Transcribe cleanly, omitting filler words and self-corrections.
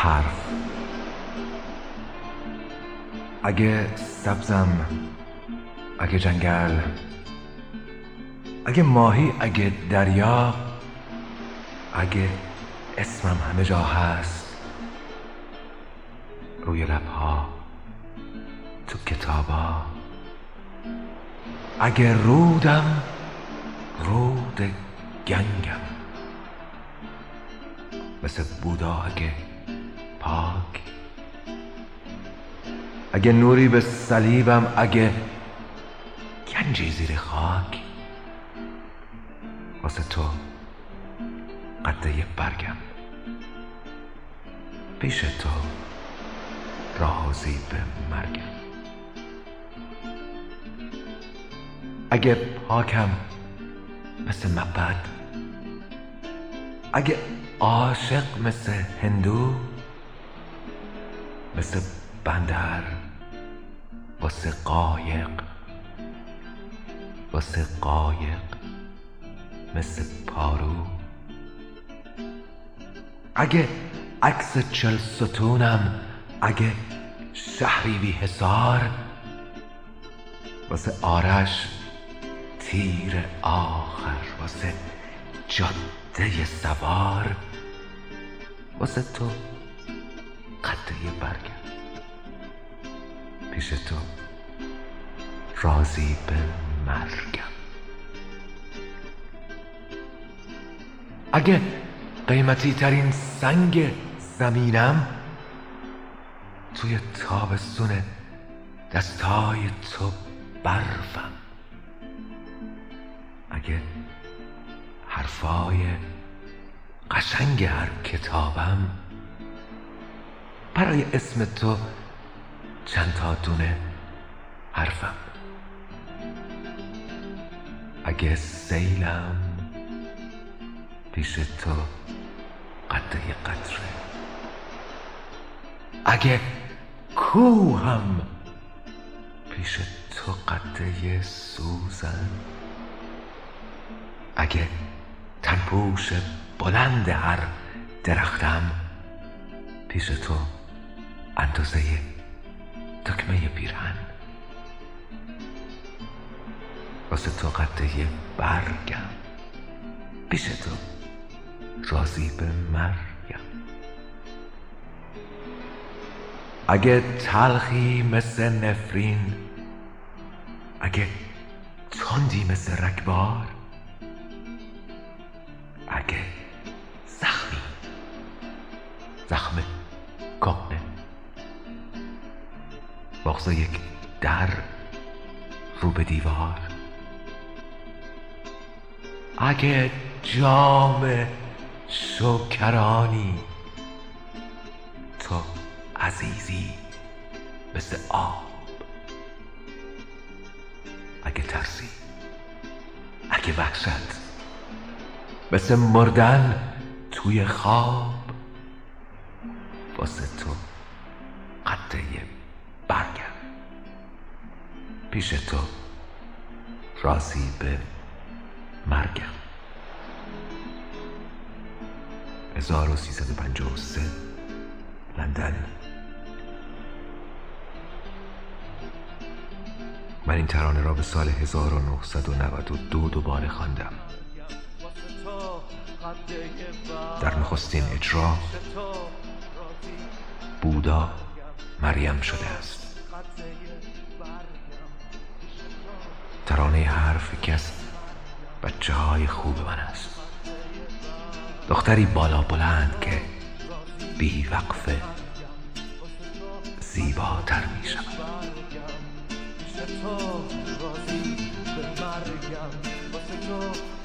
حرف. اگه سبزم، اگه جنگل، اگه ماهی، اگه دریا، اگه اسمم همه جا هست، روی لبها، تو کتابا، اگه رودم رود گنگم، مثل بودا اگه پاک، اگه نوری به صلیبم، اگه گنجی زیر خاک، واسه تو قده یه برگم، پیش تو راضی به مرگم. اگه پاکم مثل معبد، اگه عاشق مثل هندو، مثل بندر واسه قایق، واسه قایق مثل پارو، اگه عکس 40 ستونم، اگه شهری بی حصار، واسه آرش تیر آخر، واسه جاده سوار، واسه تو قده برگم، پیش تو راضی به مرگم. اگه قیمتی ترین سنگ زمینم، توی تابستون دستای تو برفم، اگه حرفای قشنگ هر کتابم، برای اسم تو چند تا دونه حرفم، اگه سیلم پیش تو قده قطره، اگه کوهم پیش تو قده سوزن، اگه تنپوش بلند هر درختم، پیش تو اندازه دکمه پیرهن، واسه تو قده برگم، پیش تو راضی به مرگم. اگه تلخی مثل نفرین، اگه تندی مثل رگبار، اگه زخمی، زخم کهنه، بغض یک در رو به دیوار، اگه جام شکرانی، تو عزیزی مثل آب، اگه ترسی، اگه وحشت مثل مردن توی خواب، واسه تو قده برگم، پیش تو راضی به مرگم. 1353 لندن. من این ترانه را به سال 1992 دوباره خواندم. در نخستین اجرا بودا مریم شده است. ترانه حرف یکی از بچه‌های خوب من است. دختری بالا بلند که بی وقفه زیباتر می شود. راضی به مرگم، واسه تو